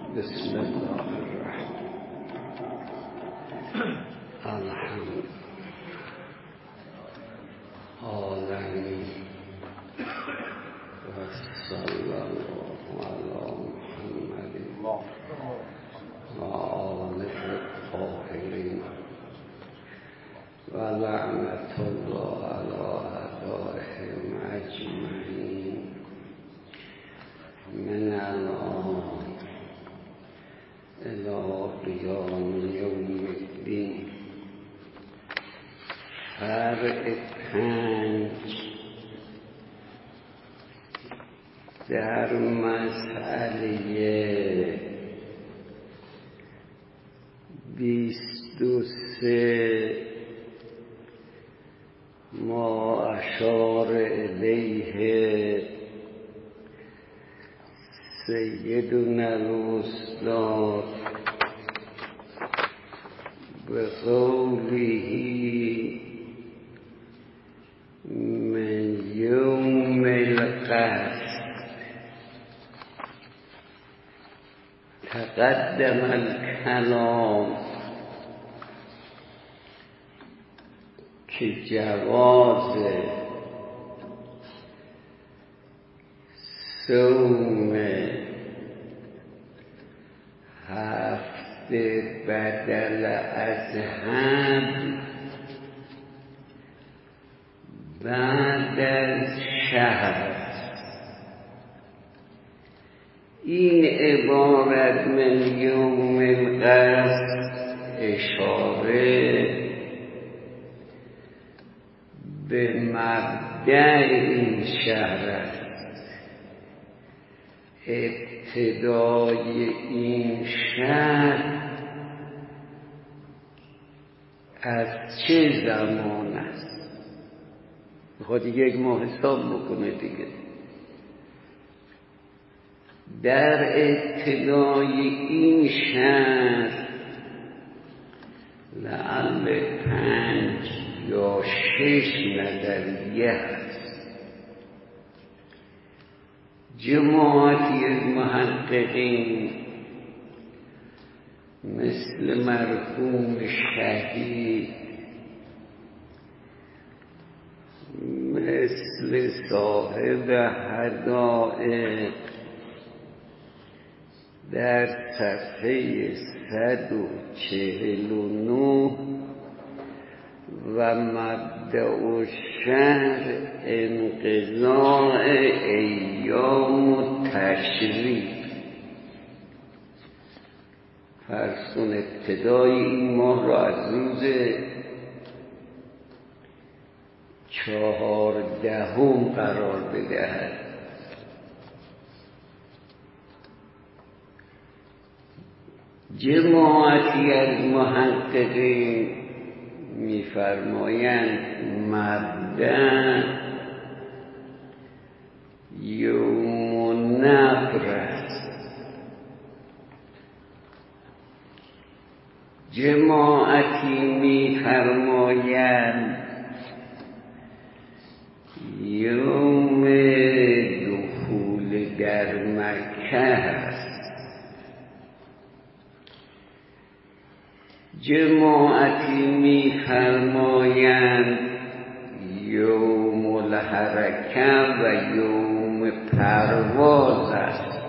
بسم الله الرحمن الرحیم و صلی الله علی محمد و آله الطاهرین و لعنت الله علی اعدائهم اجمعین من الان الى قیام یوم الدین. فرع 5 در مسئله 23 ما اشار الیه سیدنا الاستاذ بقوله من یوم القصد تقدم الکلام که جواز صوم هفته بدل از هم بعد از شهر. این عبارت من یوم القصد اشاره به مبدأ این شهر است. ابتدای این شهر از چه زمان است؟ میخواد یک ماه حساب بکنه دیگه. در ابتدای این شهر لعل 5 یا 6 نظریه هست. جماعتی از محققین مثل مرحوم شهید، مثل صاحب هدایق در صفحه 149 و مبدأ الشهر انقضاء ایام تشریق، فرض کن ابتدای این ماه را از روز 14 قرار بدهد. جماعتی از محققین می‌فرمایند مبدأ یوم النفر است. جماعتی می‌فرمایند یوم دخول در مکه است. جماعتی می‌فرمایند یوم الحرکه و یوم پرواز است.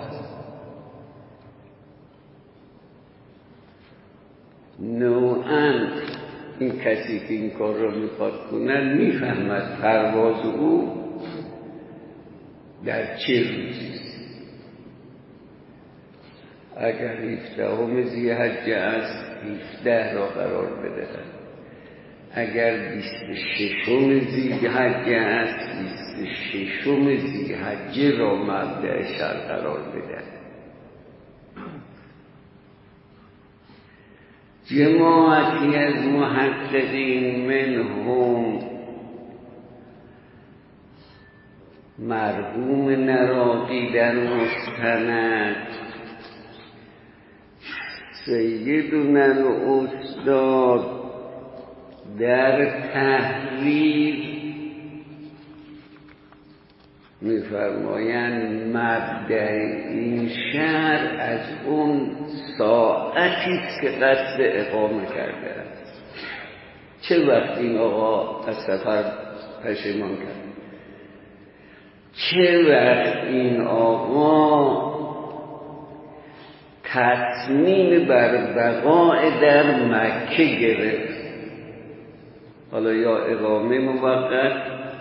نوعاً این کسی که این کار را میخواد کنن میفهمد پرواز او در چه روزی است. اگر 17 ذی‌حجه است 17 را قرار بدهد. اگر 26 ذی‌حجه است 26 ذی‌حجه را مبدأ شهر قرار بدهد. جماعتی از محققین منهم مرحوم نراقی در مستند، سیدنا الاستاذ در تحریر میفرمایند مبدأ این شهر از اون ساعتی است که قصد اقامه کرده است. چه وقت این آقا از سفر پشیمان کرد، چه وقت این آقا تصمیم بر بقاء در مکه گرفت، حالا یا اقامه موقت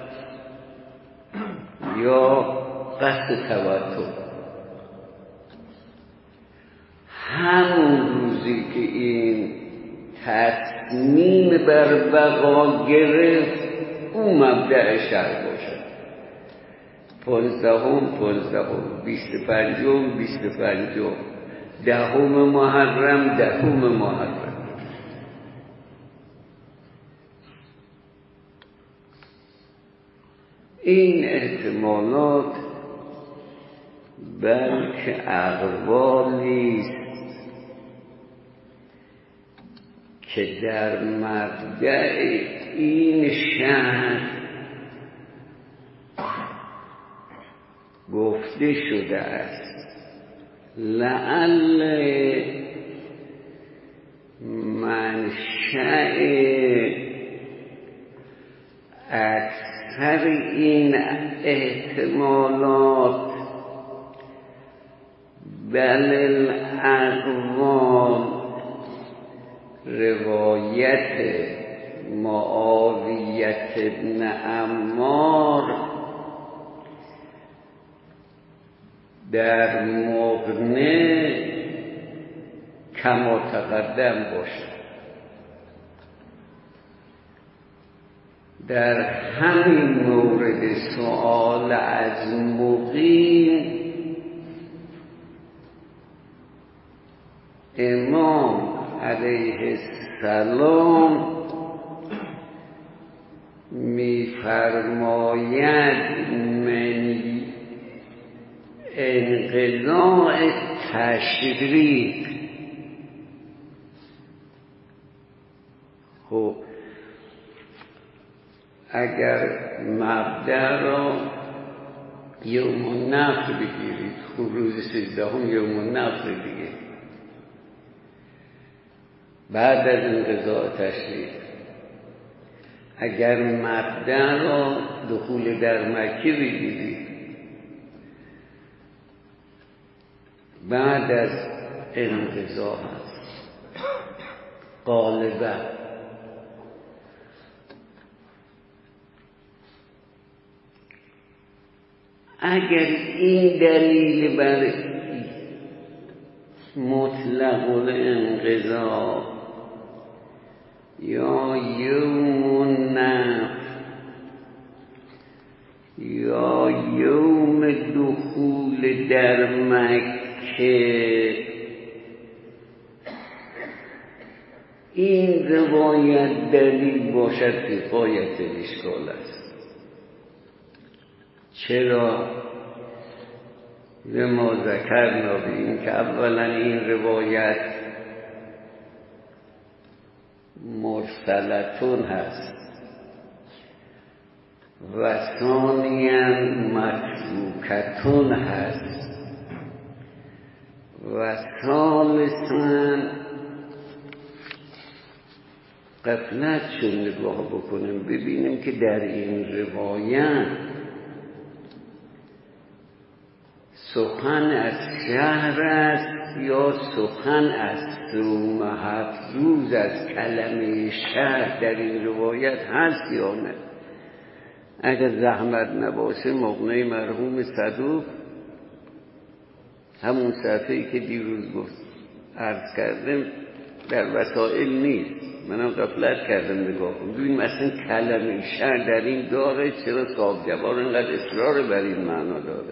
یا قصد توتر. همون روزی که این تصمیم بر بقا گرفت اون مبدأ شهر باشد. 15 25 دهم محرم. این احتمالات بلکه اقوالی است که در مبدأ این شهر گفته شده است. لعل منشأ اکثر این احتمالات بل الاقوال روایت معاویة بن عمار در مغنی کما تقدم باشد. در همین مورد سؤال از مقیم امام علیه السلام می‌فرماید من انقضاء تشریق. خب اگر مبدأ را یوم النفر بگیرید، خب روز 13 یوم النفر دیگه، بعد از انقضاء تشریق. اگر مبدأ را دخول در مکه بگیرید، بعد از انقضاء هست غالبا. اگر این دلیل بر مطلق الانقضاء یا یوم النفر یا یوم دخول در مکه این روایت دلیل باشد که غایت اشکال است. چرا؟ لما ذکرنا به این که اولا این روایت مرسلتون هست و ثانیاً متروکتون هست و ثالثاً غفلت شد نگاه بکنیم ببینیم که در این روایت سخن از شهر است یا سخن از صوم 7 روز از کلمه شهر در این روایت هست یا نه. اگر زحمت نباشه مغنی مرحوم صدوق همون صفحه‌ای که دیروز گفت عرض کردم در وسائل نیست، منم غفلت کردم نگاه کنم ببینیم اصلا کلمه شهر در این داره، چرا صاحب جوار اینقدر اصرار بر این معنا داره.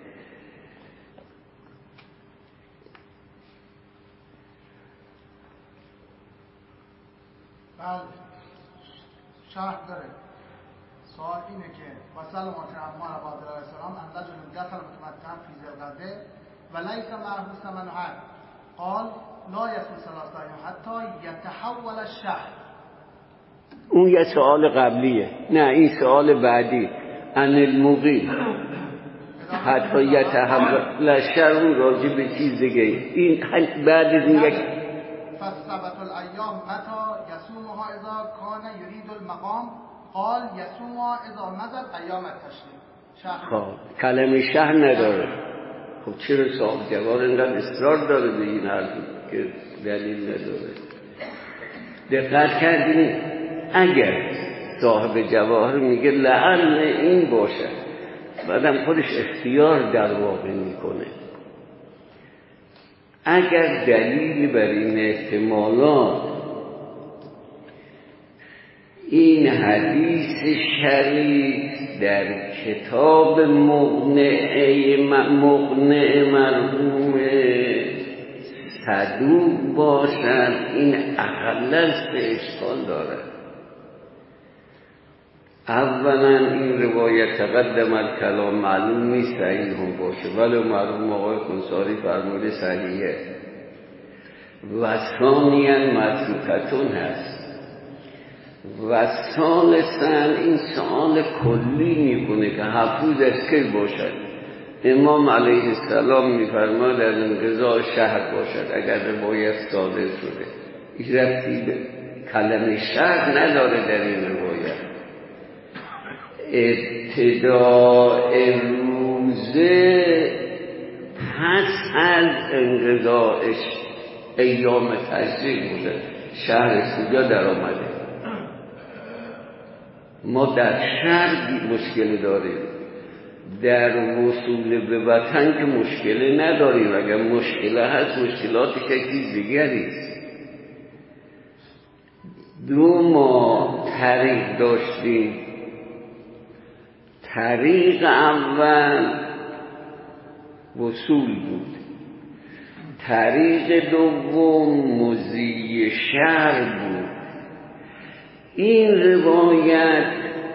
بله شرح داره. سوال اینه که وصل ماتن عمار عبادالله علیه السلام اندج من دخل متمتعا فی ذلقده و لیس معروف من حد قال لا یسو 3 ایام حتی یتحول الشهر. اون یه سوال قبلیه، نه این سوال بعدی. ان المقیم حتی یتحول لشر اون راجع به چیز دیگه. این بعد از این یک فثبت الایام متى یصومها اذا کان یرید المقام قال یصومها اذا مضت ایام التشریق. خب کلمه شهر نداره. خب چرا صاحب جوار اینقدر اصرار داره به این حرف که دلیل نداره؟ دقت کردین اگر صاحب جواهر میگه لعل این باشه، بعدم خودش اختیار در واقع میکنه. اگر دلیل بر این احتمالات این حدیث شریف در کتاب مقنع مرحوم صدوق باشد، این اقل است اشکال دارد. اولا این روایت تقدم الکلام معلوم نیست صحیح هم باشه، ولی مرحوم آقای خونساری فرموده صحیحه. و ثانیاً متروکتون هست. و ثالثاً این سؤال کلی میکنه که حفوظ از کی باشد. امام علیه السلام میفرماد از انقضاء شهر باشد اگر روایت صادر شده. این ربطی به کلمه شهر نداره در این روایت. ابتداء روزه پس از انقضاءش ایام تشریق بوده. شهر کجا در آمده؟ ما در شهر مشکل داریم، در وصول به وطن که مشکل نداریم. اگر مشکل هست مشکلات شکلی دیگری است. 2 ماه طریق داشتیم. طریق اول وصول بود، طریق دوم مضی شهر بود. این روایت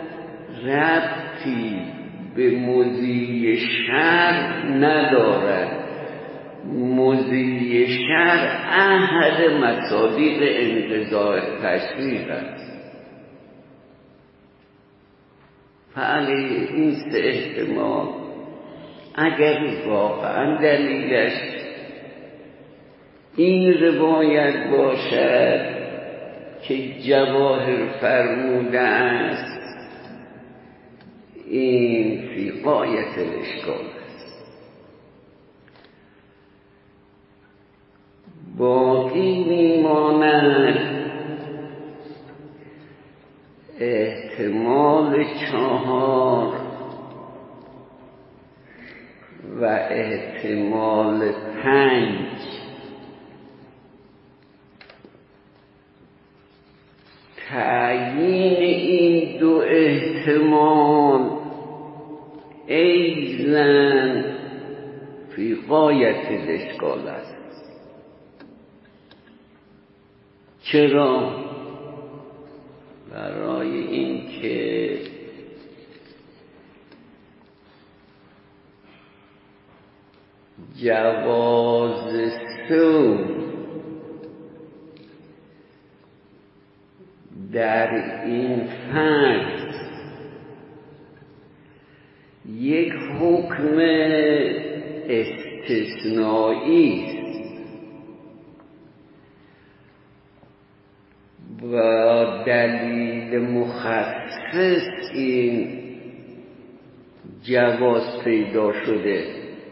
ربطی به مضی شهر ندارد. مضی شهر احد مصادیق انقضاء تشریق است. فعلی این 3 احتمال اگر واقعا دلیلش این روایت باشد که جواهر فرموده است، این فی غایت الاشکال است. باقی میماند احتمال 4 و احتمال 5. تعیین این 2 احتمال ایضاً فی غایت الاشکال است. چرا؟ برای اینکه جواز صوم در این فصل یک حکم استثنایی است و دلیل مخصص این جواز پیدا شده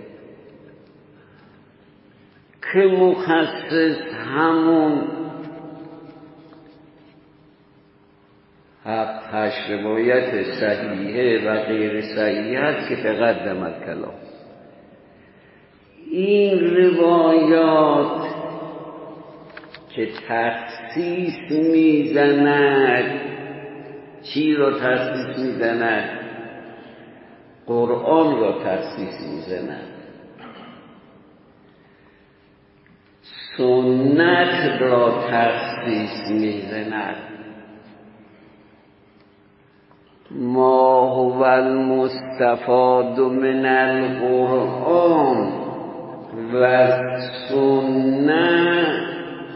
که مخصص همون 7-8 روایت صحیحه و غیر صحیحه است که تقدم الکلام. این روایات که تخصیص میزند، چی را تخصیص میزند؟ قرآن را تخصیص میزند، سنت را تخصیص میزند. ما هو المستفاد من القرآن و سنت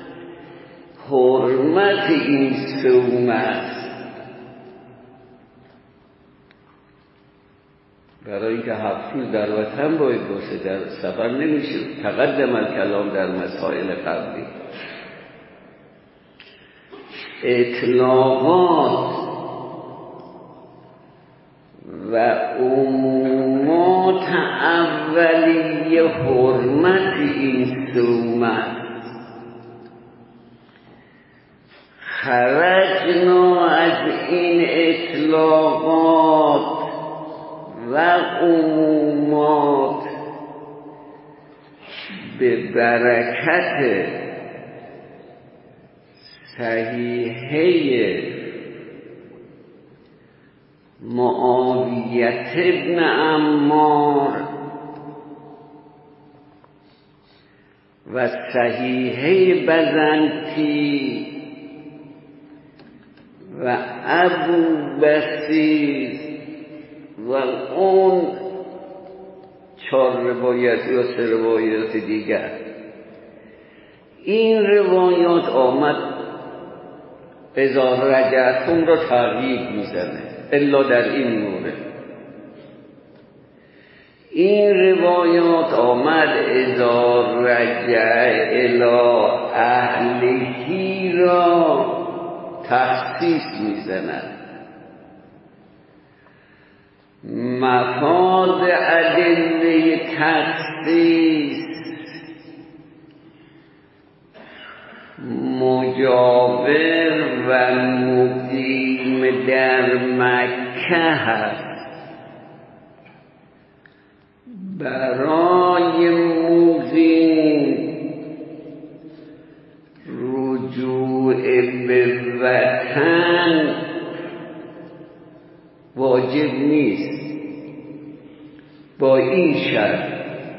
حرمت این صوم است. و برای اینکه 7 روز در وطن باید باشه، در سفر نمیشه. تقدم الکلام در مسائل قبلی. اطلاقات و عمومات اولیه حرمت این صومت خرجنا از این اطلاقات و عمومات به برکت صحیحه معاویة ابن عمار و صحیحه بزنطی و ابو بصیر و اون 4 روایت یا 3 روایت دیگر. این روایات آمد اذا رجعتم را تغییر میزنه الا در این مورد. این روایات آمد اذا رجع الی اهلهی را تخصیص میزند. مفاد ادله تخصیص مجاور و مقیم در مکه هست. برای مقیم رجوع به وطن واجب نیست، با این شرط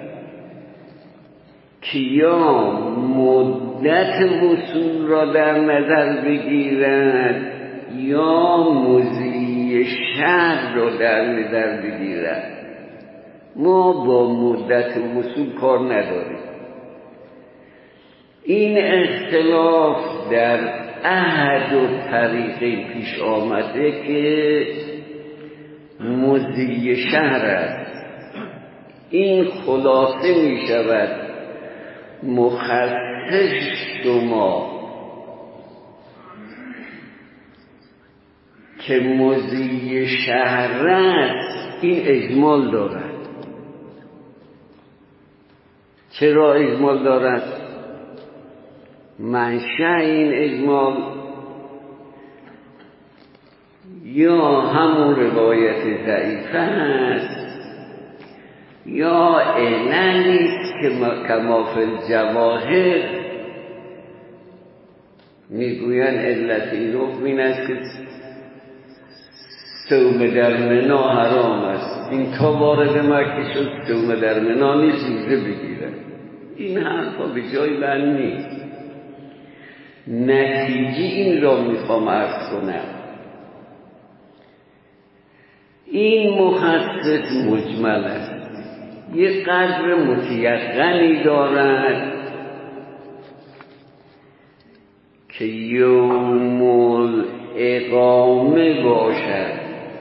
که یا مدت وصول را در نظر بگیرد یا مضی شهر را در نظر بگیرد. ما با مدت وصول کار نداریم. این اختلاف در احد و طریقه پیش آمده که مضی شهر است. این خلاصه می شود مخصص شما که مضی شهر است این اجمال دارد. چرا اجمال دارد؟ منشأ این اجمال یا همون روایت ضعیفه است یا عللی است که کما فی الجواهر میگوین علت این حکم این است که صوم در منا حرام است. این تا وارد مکه شد صوم در منا نیست روزه بگیره. این حرفا به جای من نیست. نتیجه این را میخوام عرض کنم. این مخصص مجمل است، یک قدر متیقنی دارد که یوم الاقامه باشد.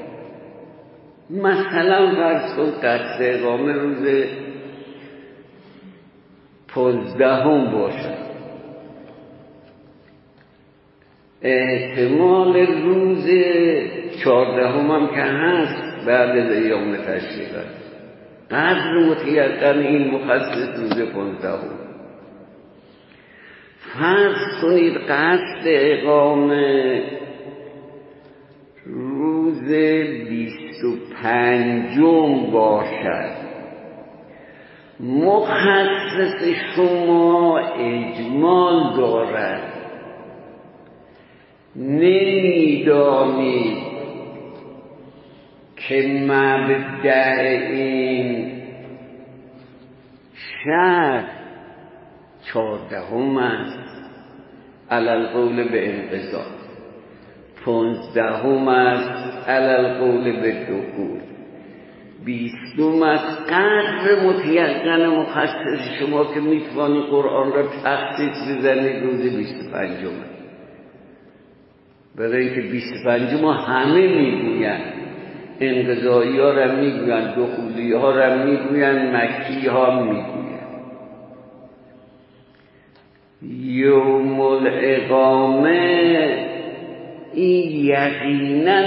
مثلا فرض کن قصد اقامه روز 15 باشد، احتمال روز 14 هم که هست بعد از ایام تشریق است. قدر متیقن این مخصص روز 15. فرض کنید قصد اقامه روز 25 باشد. مخصص شما اجمال دارد، نمیدانید که مبدأ این شهر 14 است علی القول به انقضا، 15 است علی القول به دخول، 20 است. قدر متیقن مخصص شما که میتوانی قرآن را تخصیص بزنید روز 25 برای اینکه 25 همه میگویند انقضایی ها را میگوین، دخولی ها را میگوین، مکی ها میگوین. یوم الاقامه این یقینا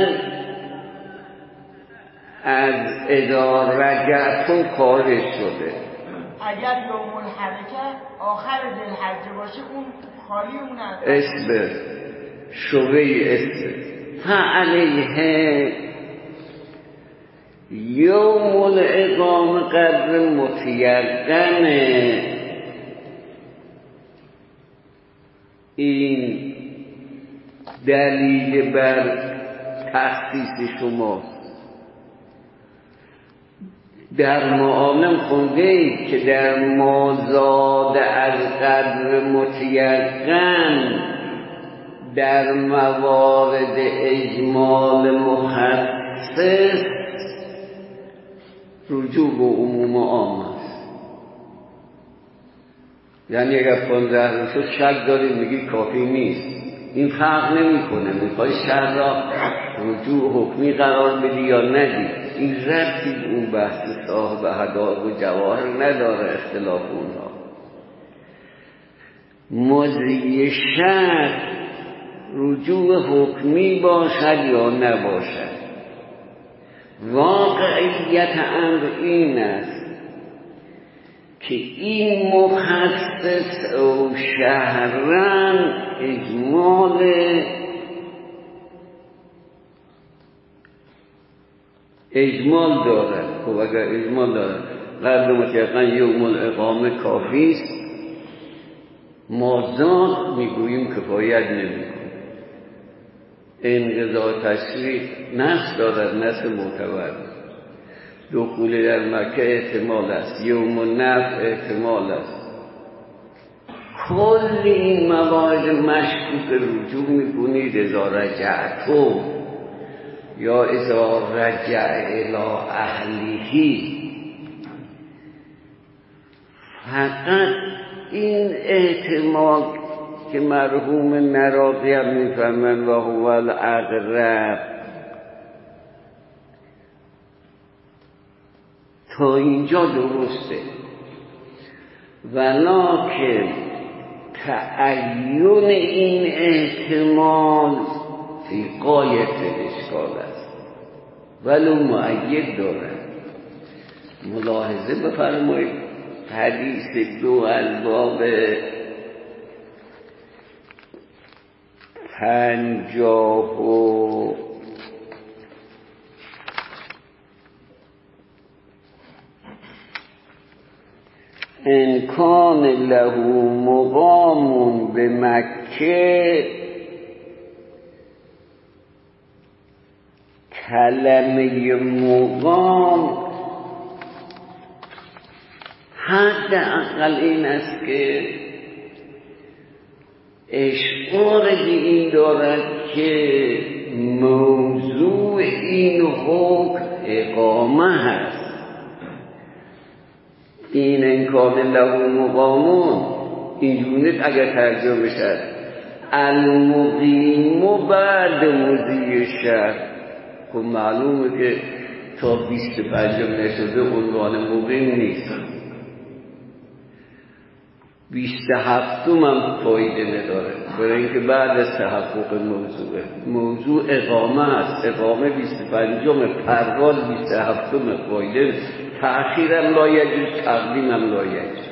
از اذا رجعتم خارج شده. اگر یوم الحرکه آخر ذوالحجه باشه اون خالی اون اسم شبه اسم فعلیه یوم الاقامه قدر متیقنه. این دلیل بر تخصیص شما. در معالم خونده اید که در مازاد از قدر متیقن در موارد اجمال مخصص رجوع به عموم عام است. یعنی اگر 15 روز شک دارید میگی کافی نیست، این فرق نمیکنه میخوای شر را رجوع حکمی قرار بدی یا ندی، این ربطی اون بحث صاحب حدائق و جواهر نداره. اختلاف اونها مضی شر رجوع حکمی باشد یا نباشد. واقعیت امر این است که این مخصص او شهرن اجمال دارد. خب اگر اجمال دارد قدر متیقن یوم الاقامه کافی است، مازاد میگوییم کفایت نمیکنه. انقضا تشریع نص دارد، نص معتبر. دخول در مکه احتمال است، یوم النفر احتمال است. کل این موارد مشکوک رجوع میکنید اذا رجعتم یا اذا رجع الی اهلیه. فقط این احتمال که مرحوم نراقی هم میفهمن و هو الاقرب تا اینجا درسته، ولکن تعین این احتمال فی غایت اشکال است ولو مؤید دارد. ملاحظه بفرمایید حدیث 2 از باب 50 ان کان له مقام به مکه کلمه مقام حداقل این است که اشعار این دارد که موضوع این حکم اقامه هست. این انکان له مقامون اینجونید اگر ترجمه شد المقیم بعد مضی شهر. خب معلومه که تا 25 نشده عنوان مقیم نیست. 27 هم فایده نداره، برای اینکه بعد از تحقق موضوع اقامه است. اقامه 25 پرواز 27 فایده، تأخیرم لا یجوز، تقدیمم لا یجوز.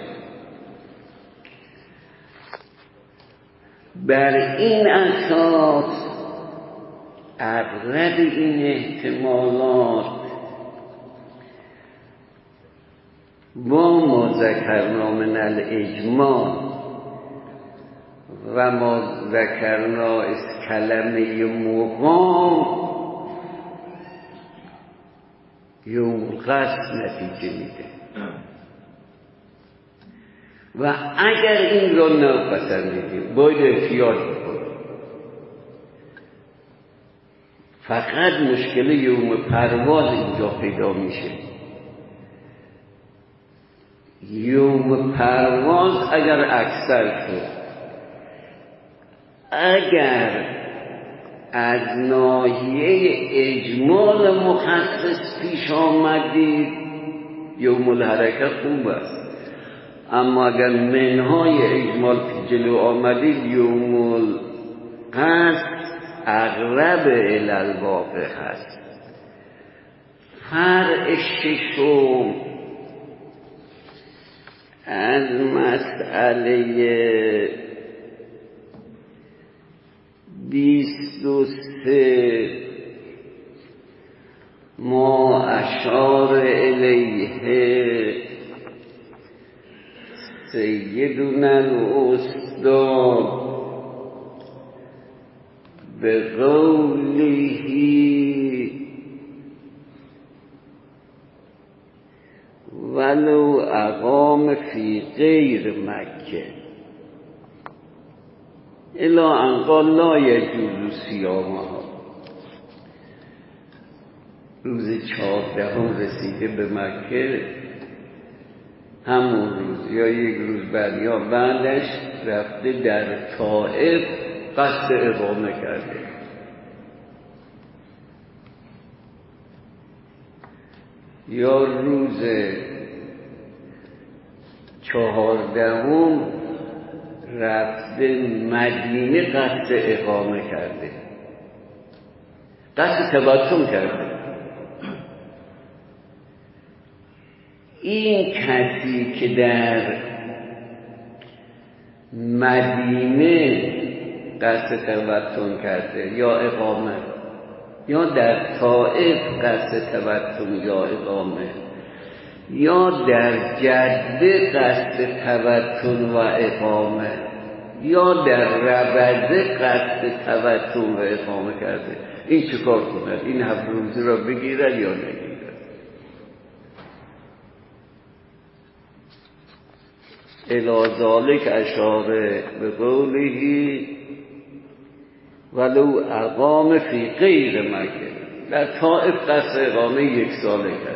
بر این اساس اغلب این احتمالات با ما ذکرنا من الاجمال و ما ذکرنا از کلمه مقام یوم قصد نتیجه میده. و اگر این را نپسندیدیم باید احتیاط بکنیم. فقط مشکل یوم پرواز اینجا پیدا میشه. یوم پرواز اگر اکثر شد، اگر از ناحیه اجمال مخصص پیش آمدید یوم الحرکه خوب است، اما اگر منهای اجمال جلو آمدید یوم القصد اقرب الی الواقع هست. فرع ششم از مسئله 23 ما اشار الیه سیدنا الاستاد به قوله ولو اقام فی غیر مکه الا ان قال لا یجوز صیامها. روز 14 رسیده به مکه، همون روز یا یک روز بعد یا بعدش رفته در طائف قصد اقامه کرده. یا روز 14 رفته مدینه قصد اقامه کرده، قصد تبتم کرده. این کسی که در مدینه قصد تبتم کرده یا اقامه، یا در طائف قصد تبتم یا اقامه، یا در جده قصد تبتم و اقامه، یا در ربده قصد تبتم و اقامه کرده، این چیکار کنه؟ این 7 روزه را بگیرد یا نگیرد؟ الی ذالک اشاره به قوله ولو اقام فی غیر مکه، در طائف قصد اقامه 1 ساله کرد.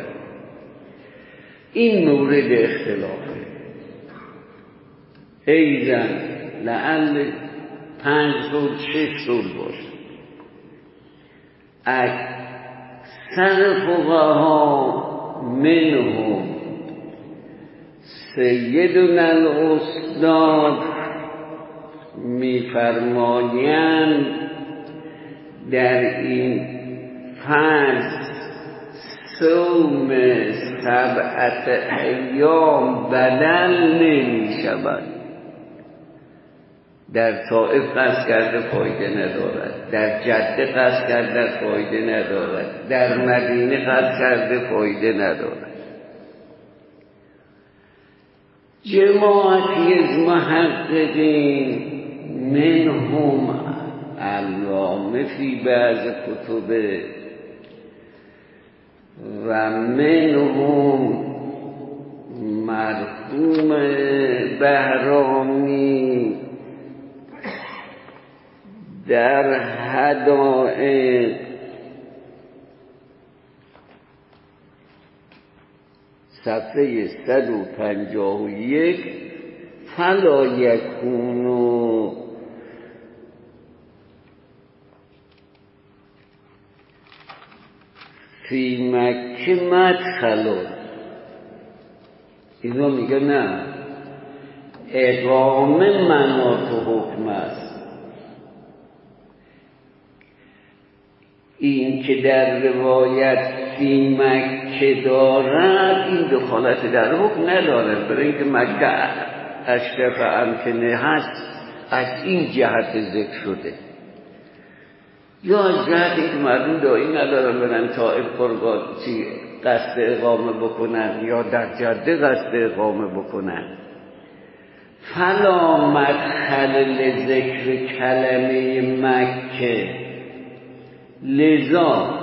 این مورد اختلافه. ایزن لعل 5 روز 6 روز باشه. اکثر فقها منهم سیدنا الاستاد میفرمایند در این فرض صوم 7 ایام بدل نمی شود. در طائف قصد کرده فایده ندارد، در جده قصد کرده فایده ندارد، در مدینه قصد کرده فایده ندارد. جماعتی از محققین منهم علامه فی بعض کتبه و منهم مرحوم بهرامی در هدایق صفحه 151 فلا یکونو فی مکه مدخلون. اینا میگه نه، اقامه مناط حکم است. این که در روایت فی مکه دارد این دخالت در حکم نداره، برای اینکه مکه اشرف امکنه هست از این جهت ذکر شده، یا از جهت اینکه مردم دایی ندارن برن طائف قصد اقامه بکنن یا در جده قصد اقامه بکنن. فلا مدخل لذکر کلمه مکه، لذا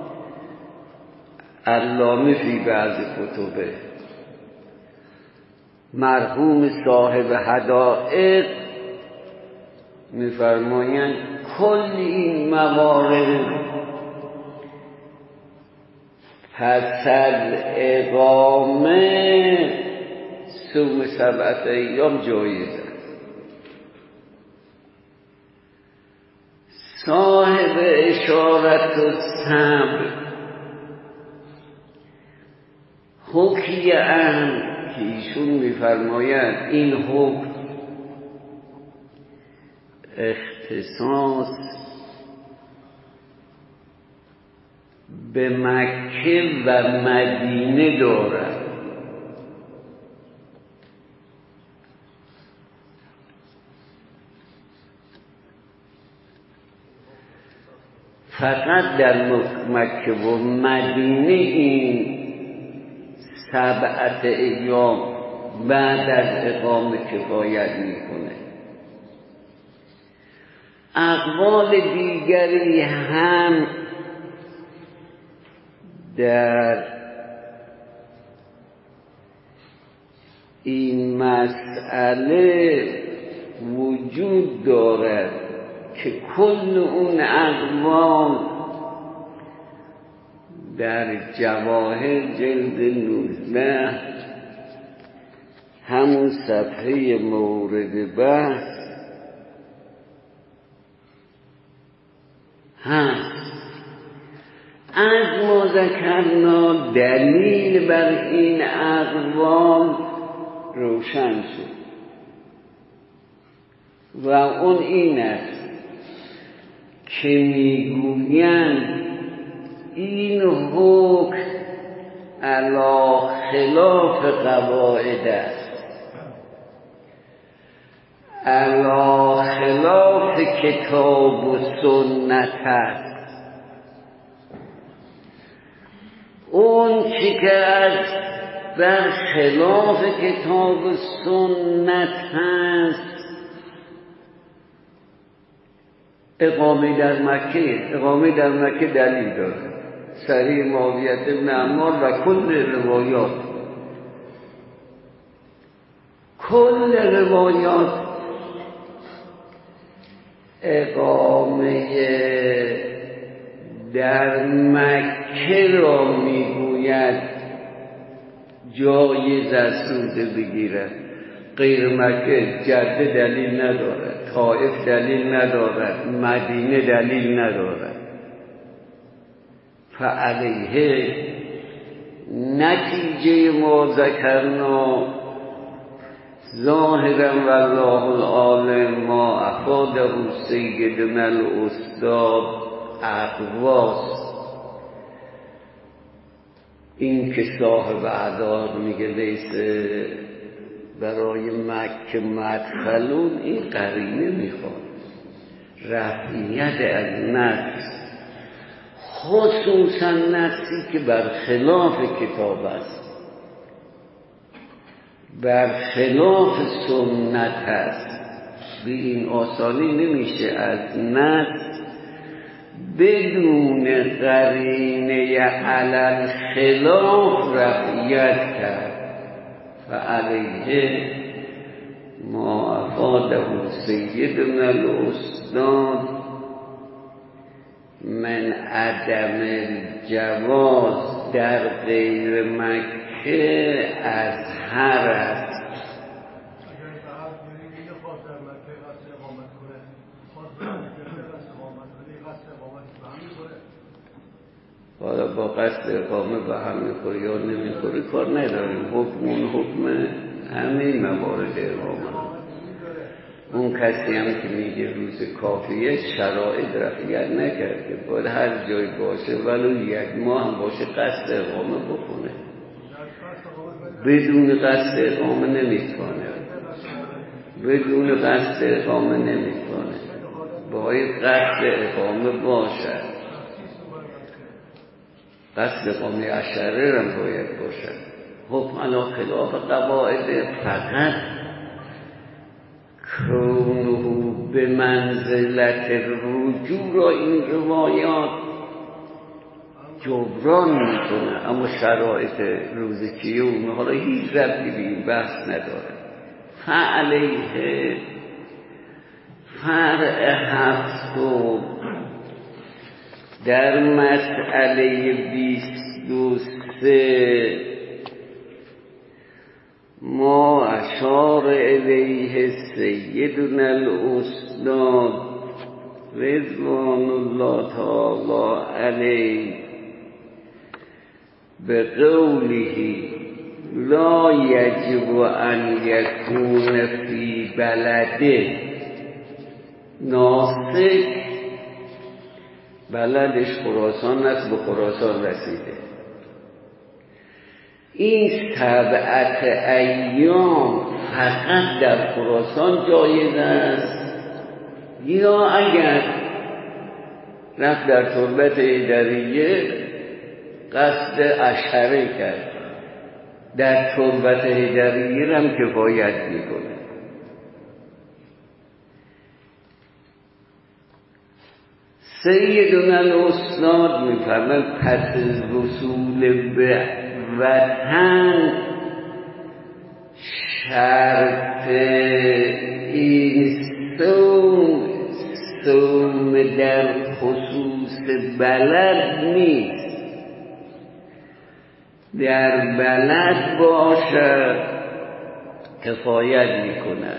علامه فی بعض کتبه مرحوم صاحب هدایق میفرمایند کل این موارد پس از اقامه صوم 7 ایام جایز است. صاحب اشارت و صبر حکم امر که ایشون میفرماید این حکم اختصاص به مکه و مدینه دارد. فقط در مکه و مدینه این 7 ایام بعد از اقامه کفایت میکنه. اقوال دیگری هم در این مسئله وجود دارد که کل اون اقوال در جواهر جلد 19 همون صفحه مورد بحث هست. از ما ذکرنا دلیل بر این اقوال روشن شد و اون این است که میگویند این حکم علی خلاف قواعد است، علی خلاف کتاب و سنت است. اون چی که از بر خلاف کتاب و سنت هست اقامه در مکه دلیل داره. صحیح معاویه بن عمار و کل روایات اقامه در مکه را میگوید جایز است روزه بگیرد. غیر مکه جده دلیل ندارد، طائف دلیل ندارد، مدینه دلیل ندارد. فعلیه نتیجه ما ذکرنا ظاهرا والله العالم ما افاده سیدنا الاستاد اقواس. این که صاحب اعداد میگه لیسه برای مکه مدخلون، این قرینه میخواد رفعیت از نفس، خصوصا نفسی که بر خلاف کتاب است، بر خلاف سنت است. به این آسانی نمیشه از نفس بدون قرینه علل خلاف رفعیت کرد. فعلیه ما افاده سیدنا الاستاد من عدم الجواز در غیر مکه از هر است. حالا با قصد اقامه به هم میخوره یا نمیخوره کار نداریم. حکم همه موارد اقامه. اون کسی هم که میگه روز کافیه شرایط رفعیت نکرده، باید هر جای باشه ولو 1 ماه هم باشه قصد اقامه بکنه. بدون قصد اقامه نمیکنه. باید قصد اقامه باشد. قصد اقامه عشره هم باید باشد. حکم علی خلاف قواعد فقط کونه به منزلت رجوع را این روایات جبران میکنه، اما شرایط روزکیه و حالا هیچ ربطی به این بحث نداره. فعلیه فرع 7 در مسئله 23 ما اشار الیه سیدنا الاستاد رضوان الله تعالی علیه به قوله لا یجب ان یکون فی بلده ناسک، بلدش خراسان است، به خراسان رسیده. این 7 ایام فقط در خراسان جایز است، یا اگر رفت در تربت هیدریه قصد اشهره کرد، در تربت هیدریه هم کفایت میکنه. سیدنا الاستاد میفرماید پس از وصول به وطن شرط این صوم در خصوص بلد نیست. در بلد باشد کفایت میکنه،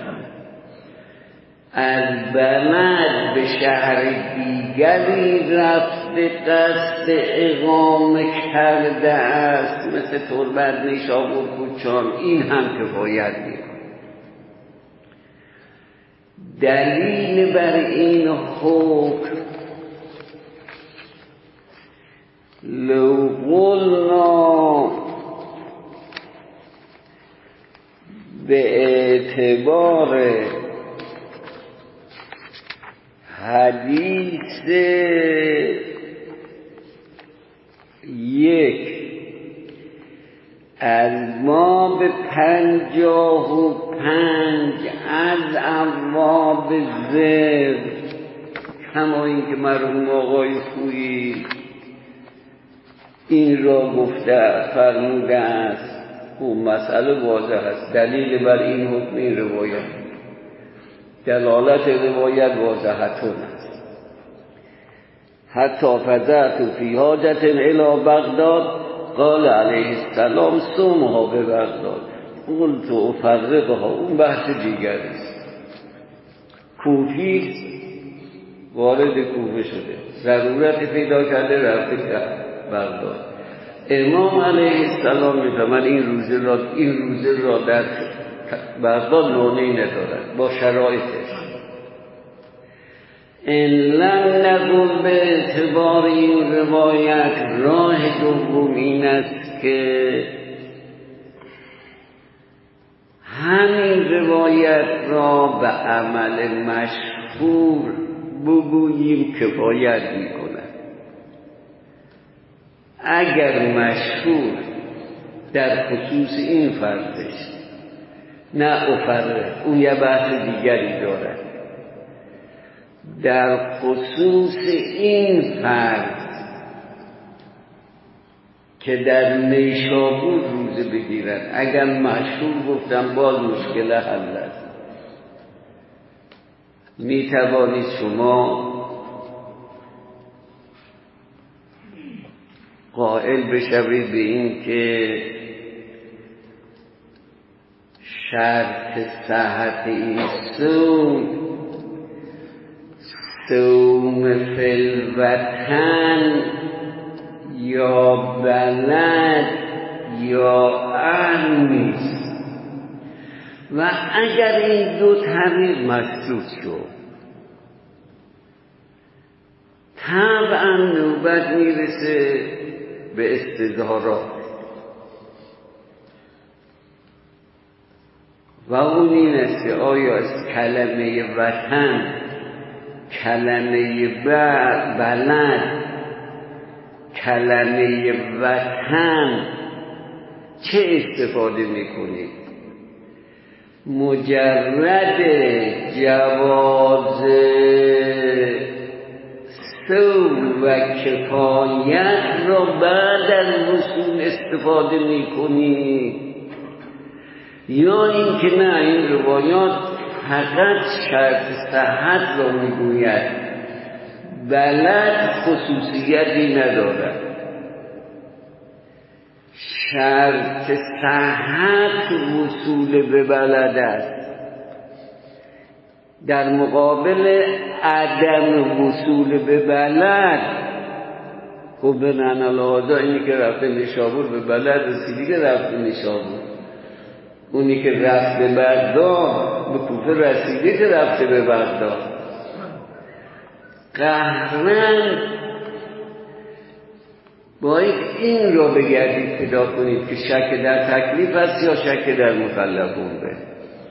از بلد به شهر دیگری رفته قصد اقامه کرده است، مثل تربت، نیشابور، کوچان، این هم کفایت میکنه. دلیل بر این حکم لو قلنا به اعتبار حدیث 1 از باب 55 از ابواب زر، کما این که مرحوم آقای خویی این را گفته فرموده است، اون مسئله واضح است. دلیل بر این حکم این روایت، دلالت روایت واضحتون است. حتی فزعت فی حاجت الی بغداد قال علیه السلام صومها به بغداد قلت افرقها، اون بحث دیگری است. کوفی وارد کوفه شده، ضرورت پیدا کرده رفته بغداد. امام علیه السلام میفرماید این روزه را در بغداد مانعی ندارد با شرایطش. ان لم نقل به اعتبار این روایت، راه دوم این است که همین روایت را به عمل مشهور بگوییم کفایت میکنه. اگر مشهور در خصوص این فرضش نه افرق، اون یه بحث دیگری دارد، در خصوص این فرض که در نیشابور روزه بگیرن، اگر مشهور گفتم باز مشکل حل است. می توانید شما قائل بشوید به این که شرط صحت این صوم فی الوطن یا بلد یا اهل نیست، و اگر این دو طریق مسدود شد طبعا نوبت میرسه به استظهارات، و اون این است که آیا از کلمه وطن، کلمه بلد، کلمه وطن چه استفاده میکنید؟ مجرد جواز صوم و کفایت را بعد از وصول استفاده میکنید، یا اینکه نه این روایات فقط شرط صحت را میگوید، بلد خصوصیتی ندارد. شرط صحت وصول به بلد است. در مقابل عدم وصول به بلد، خب به ننالازا اینی که رفته نیشابور به بلد رسیدی که رفته نیشابور، اونی که رفته بغداد به کوفه رسیده که رفته به بغداد. قهرن باید این را بگردید پیدا کنید که شک در تکلیف است یا شک در مکلفون به،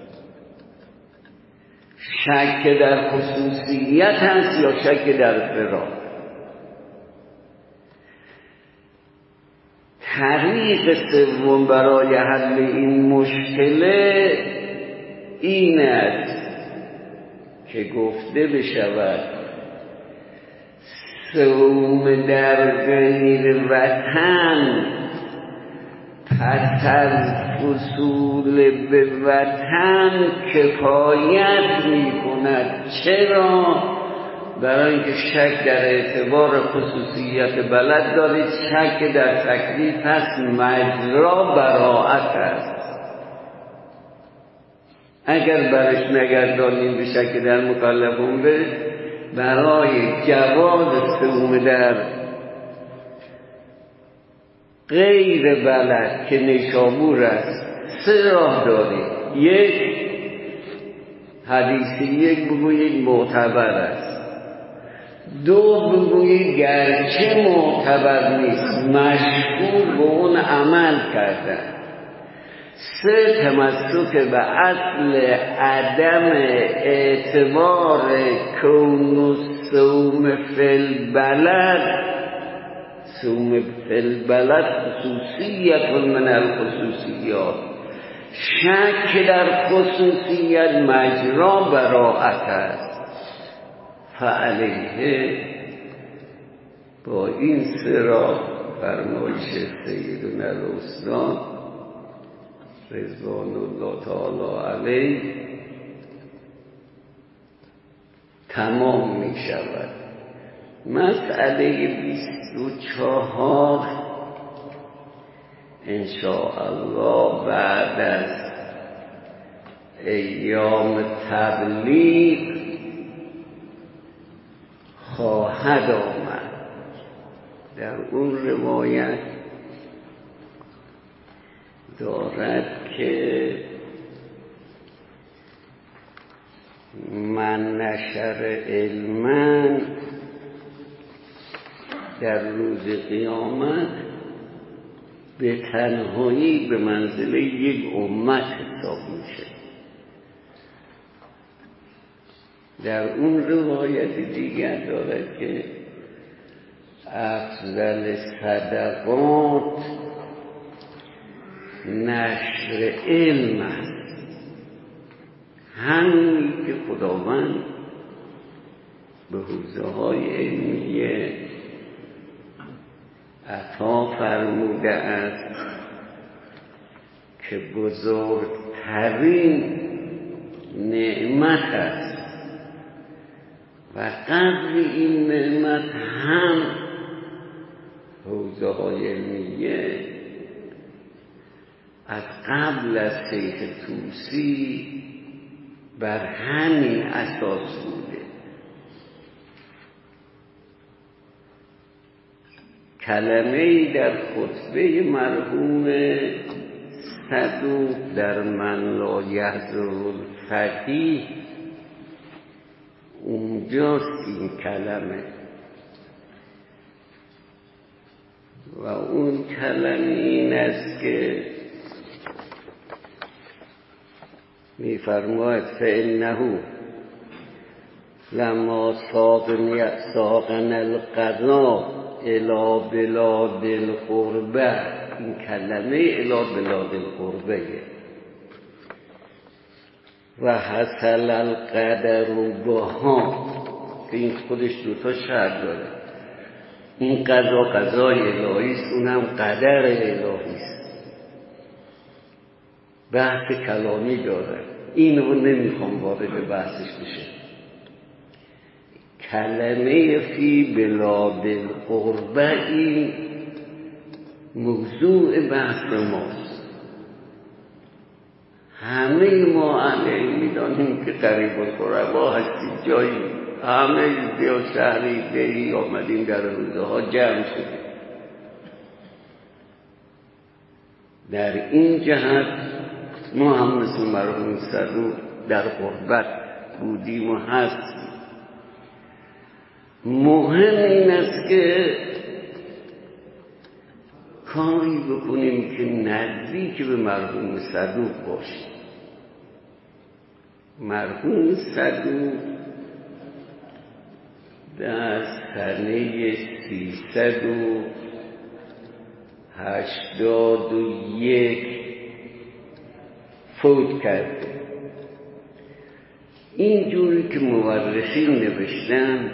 شک در خصوصیت هست یا شک در فراد. طریق سوم برای حل این مشکل این است که گفته بشود صوم در غیر وطن پس از وصول به وطن کفایت می کند. چرا؟ برای اینکه شک در اعتبار خصوصیت بلد دارید، شک در تکلیف هست، مجرا براعت است. اگر برش نگردانیم به شک در مکلفون به، برای جواز صوم در غیر بلد که نیشابور است 3 راه دارید. یک، حدیث یک بگویید معتبر است. 2 بگویید گرچه معتبر نیست مشغول به اون عمل کردن. 3 تمسک به اصل عدم اعتبار کون الصوم فی البلد. صوم فی البلد خصوصیت من الخصوصیات، شک در خصوصیت مجرا براعت است. فعلیه با این 3 راه فرمایش سیدنا الاستاد رضوان الله تعالی علیه تمام می شود. مسئله 24 انشاءالله بعد از ایام تبلیغ خواهد آمد. در اون روایت دارد که من نشر علما در روز قیامت به تنهایی به منزله یک امت حساب میشه. در اون روایت دیگر دارد که افضل صدقات نشر علم است، همینی که خداوند به حوزه های علمیه عطا فرموده است که بزرگترین نعمت است و قدر این نعمت هم حوزه های علمیه از قبل از شیخ طوسی بر همین اساس بوده. کلمه‌ای در خطبه مرحوم صدوق در من لا یحضر الفقیه اونجاست این کلمه و اون کلمه این است که می‌فرماید فإنه لما ساقنا القضا الی بلاد القربه، این کلمه الی بلاد القربه و حصل القدر بها، که این خودش 2 شرط داره. این قضا قضای الهی است، اونم قدر الهی است. بحث کلامی داره، اینو نمیخوام وارد بحثش بشه. کلمه فی بلاد القربه این موضوع بحث ماست. همه ما اهل میدانیم که قریب القربا هستیم، جایی همه دیا شهری دیری آمدیم در روزه ها جمع شدیم. در این جهت ما هم مثل مرحوم صدوق در غربت بودیم و هستیم. مهم این است که کاری بکنیم که نزدیک به مرحوم صدوق باشیم. مرحوم صدوق در سنه 381 فوت کرده. اینجوری که مورخین نوشتن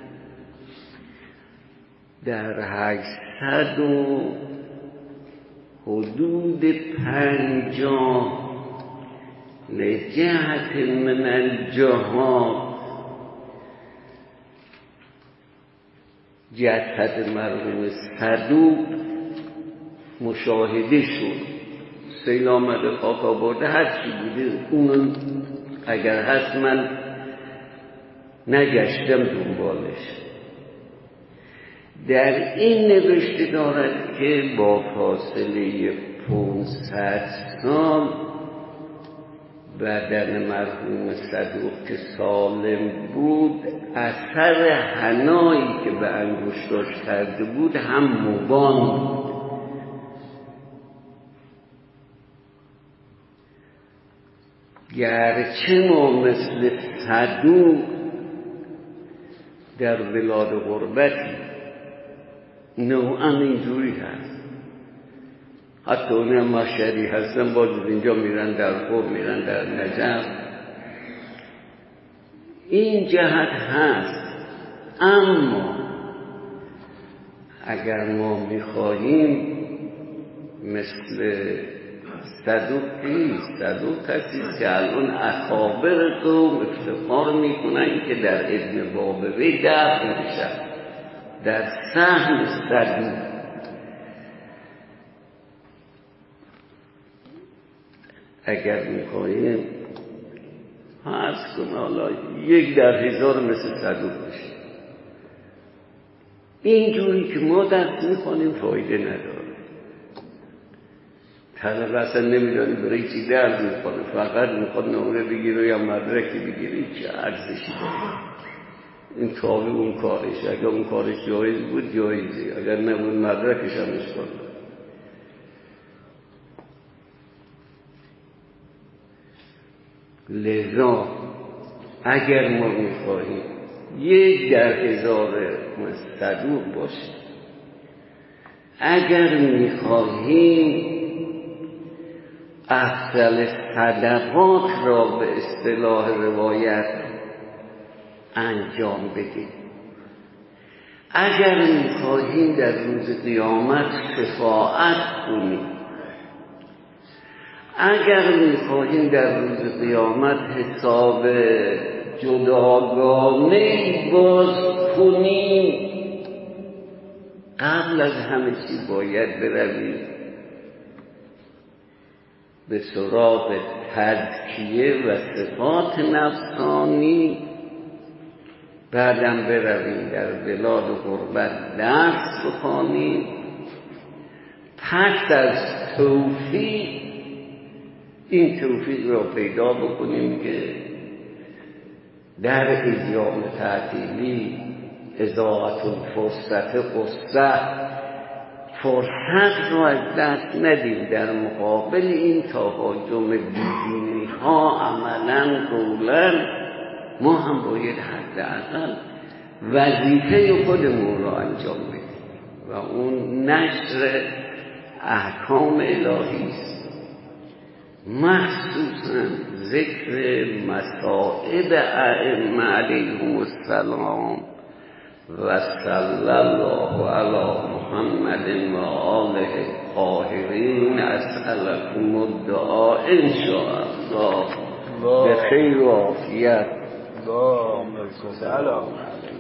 در 800 و حدود 50 لجهت من الجهاد جسد مرحوم صدوق مشاهده شد. سیل آمده، خاک آورده، هرچی بوده اون اگر هست من نگشتم دنبالش. در این نوشته دارد که با فاصله 500 سال بدن مرحوم صدوق که سالم بود، اثر حنایی که به انگشتاش کرده بود هم مبان بود. گرچه ما مثل صدوق در بلاد غربتی نوعا اینجوری هست، حتی اون هم مشهدی هستن باز اینجا میرن در قم، میرن در نجف، این جهت هست. اما اگر ما میخواهیم مثل صدوق کسی که الان اکابر قوم افتخار میکنن که در ابن بابوی دفن میشن در سهم صدوق. اگر میخواهیم هست کنه حالا 1 در 1000 مثل صدوق بشه. اینجوری که ما درس میخوانیم فایده نداره. طلب اصلا نمیدانی برای چی درس میخوانه، فقط میخواد نمره بگیره یا مدرکی بگیره، چه ارزشی داره. این تابع اون کارش، اگر اون کارش جایز بود جایزی، اگر نبود مدرکش هم اشکال داره. لذا اگر ما میخواهیم 1 در 1000 صدوق باشه، اگر میخواهیم افضل صدقات را به اصطلاح روایت انجام بدیم، اگر میخواهیم در روز قیامت شفاعت کنیم، اگر میخواهیم در روز قیامت حساب جداگانه باز کنیم، قبل از همه چی باید برویم به سراغ تزکیه و صفات نفسانی، بعدم برویم در بلاد غربت درس بخوانیم، پس از توفیق این توفیق را پیدا بکنیم که در ایام تعطیلی اضاعت الفرصت فرصت را از دست ندیم. در مقابل این تهاجم بیدینی ها عملا قولا ما هم باید حداقل وظیفه خودمون را انجام بدیم و اون نشر احکام الهی است، مخصوصا ذکر مصائب ائمه علیهم السلام و صلی الله علی محمد و آله الطاهرین. اسألكم الدعاء ان شاء الله به خیر و عافیت. اللهم صل على